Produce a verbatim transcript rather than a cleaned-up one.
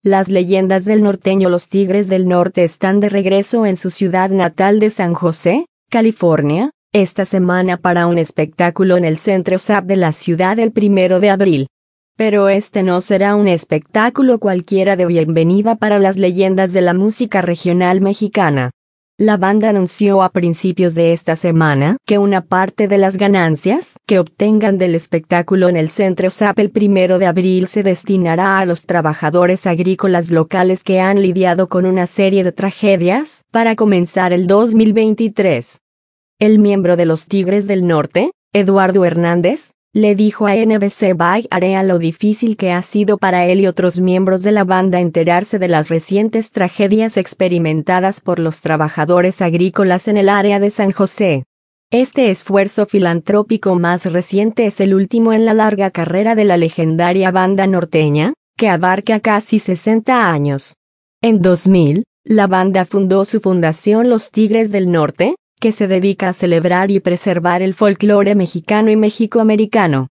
Las leyendas del norteño Los Tigres del Norte están de regreso en su ciudad natal de San José, California, esta semana para un espectáculo en el Centro S A P de la ciudad el primero de abril. Pero este no será un espectáculo cualquiera de bienvenida para las leyendas de la música regional mexicana. La banda anunció a principios de esta semana que una parte de las ganancias que obtengan del espectáculo en el Centro S A P el primero de abril se destinará a los trabajadores agrícolas locales que han lidiado con una serie de tragedias para comenzar el dos mil veintitrés. El miembro de los Tigres del Norte, Eduardo Hernández, le dijo a N B C Bay Area lo difícil que ha sido para él y otros miembros de la banda enterarse de las recientes tragedias experimentadas por los trabajadores agrícolas en el área de San José. Este esfuerzo filantrópico más reciente es el último en la larga carrera de la legendaria banda norteña, que abarca casi sesenta años. En dos mil, la banda fundó su fundación Los Tigres del Norte, que se dedica a celebrar y preservar el folclore mexicano y mexicoamericano.